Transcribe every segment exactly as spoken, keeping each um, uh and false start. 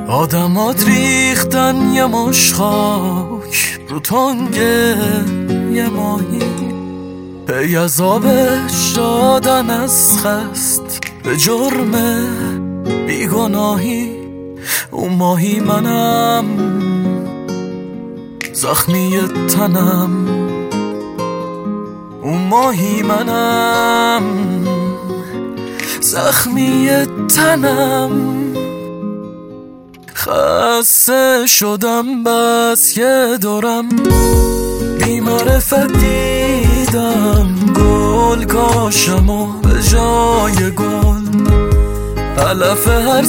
آدمات ریختن یه مش خاک رو تنگه یه ماهی، پی از آبش دادن از خست به جرم بیگناهی. اون ماهی منم، زخمی تنم. اون ماهی منم، زخمی تنم. خسته شدم بس که دورم بی معرفت دیدم گل کاشم و به جای گل علف هر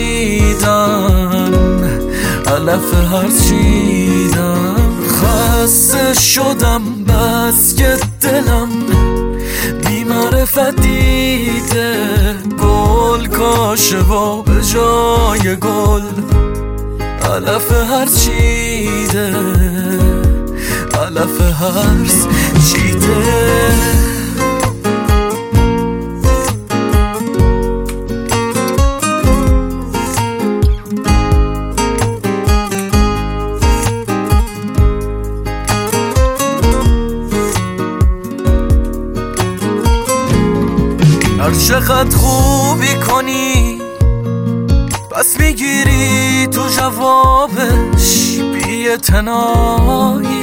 چیدن، علف هر چیدن. خسته شدم بس که دلم بی معرفت دیده گل کاشه و به جای گل علف هر چیده، علف هر چیده. هر چقدر خوبی کنی پس میگیری تو جوابش بی‌اعتنایی.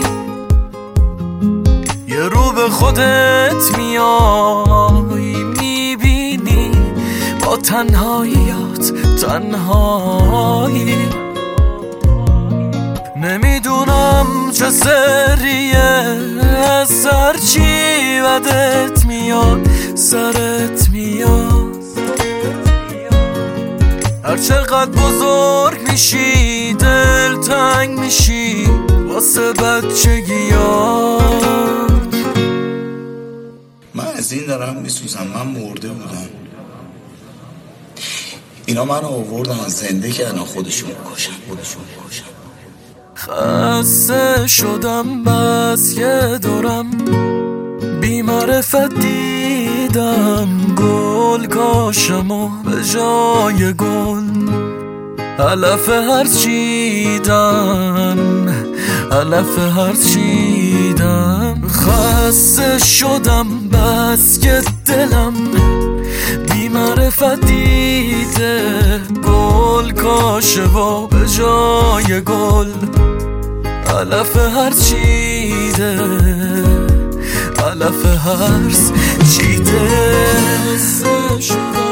یه رو به خودت میای میبینی با تنهاییات تنهایی. نمیدونم چه سریه از سر چی بدت میاد سرت میاد. هر چقدر بزرگ میشی دل تنگ میشی واسه بچگیات. من از این دارم میسوزم، من مرده بودم، اینا من آوردن زنده کردن خودشون کشن خودشون کشن. خسته شدم بس که دورم بی معرفت دیدم گل کاشم و به جای گل علف هر چیدن، علف هر چیدن. خسته شدم بس که دلم بی معرفت دیده گل کاشه و به جای گل علف هر چیده، علف هر چیده.